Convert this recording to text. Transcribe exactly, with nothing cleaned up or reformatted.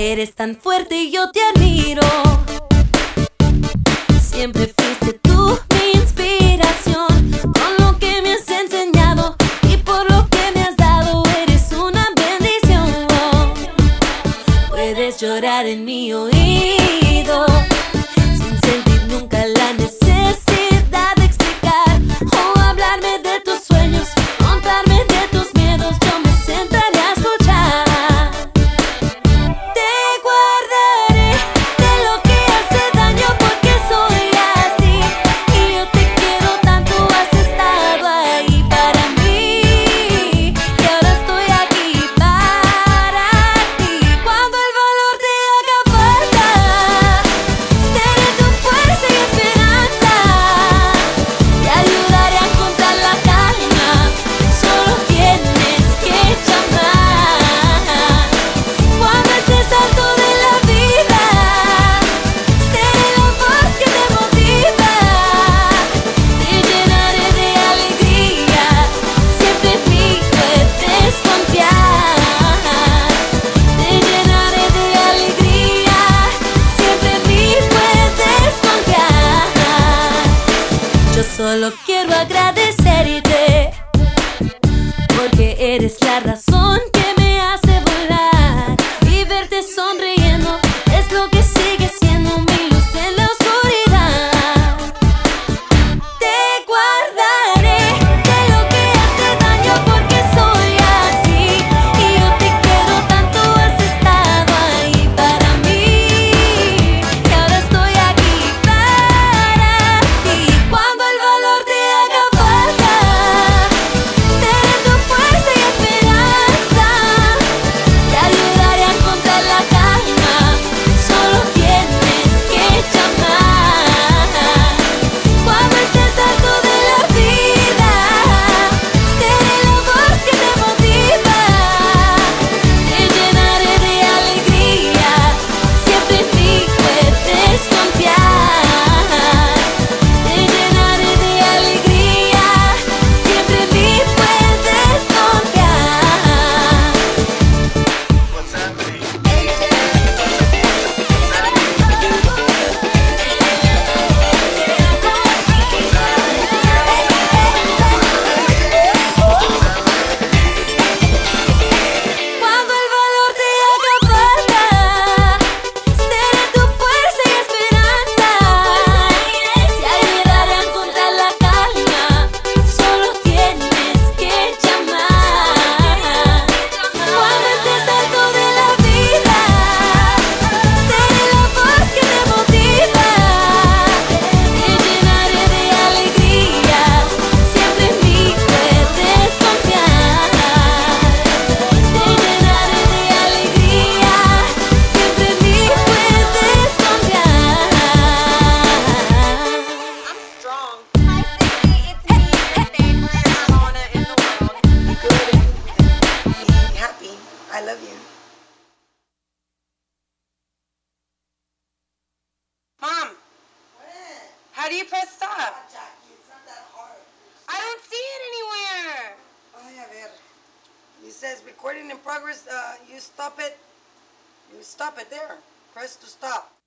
Eres tan fuerte y yo te admiro. Siempre fuiste tú mi inspiración, con lo que me has enseñado y por lo que me has dado. Eres una bendición. Puedes llorar en mi oído sin sentir nunca la necesidad de explicar o hablarme de tus sueños, contarme de tus miedos. Yo me sentaré a escuchar. Te guardaré de lo que hace daño porque soy así y yo te quiero tanto. Has estado ahí para mí y ahora estoy aquí para ti. Cuando el valor te haga falta, seré tu fuerza y esperanza. Te ayudaré a encontrar la calma, solo tienes que llamar. Cuando estés harto de la vida, seré la voz que te motiva. Te llenaré de alegría, siempre en mí puedes confiar. Te llenaré de alegría, siempre en mí puedes confiar. Yo solo quiero agradecerte porque eres la razón que me hace volar, y verte sonriendo es lo que sigue siendo mi luz en la oscuridad. Te guardaré de lo que hace daño porque soy así y yo te quiero tanto. Has estado ahí para mí y ahora estoy aquí para ti. Cuando el valor te haga falta, seré tu fuerza y esperanza. Te ayudaré a encontrar la calma, solo tienes que llamar. Cuando estés harto de la vida, seré la voz que te motiva. Te llenaré de alegría, siempre en mí puedes confiar. Te llenaré de alegría, siempre en mí puedes confiar. What's happening? Cuando el valor te haga falta, seré tu fuerza y esperanza. Te ayudaré a encontrar la calma, solo tienes que llamar. Cuando estés harto de la vida, seré la voz que te motiva. Te llenaré de alegría, siempre en mí puedes confiar. Te llenaré de alegría, siempre en mí puedes confiar. I'm strong. Hi, Cindy. It's me, your favorite Ramona in the world. Be good and be happy. I love you. Mom, how do you press stop? Jackie, it's not that hard. I don't see it anywhere. Ay, a ver. It says recording in progress. Uh, you stop it. You stop it there. Press to stop.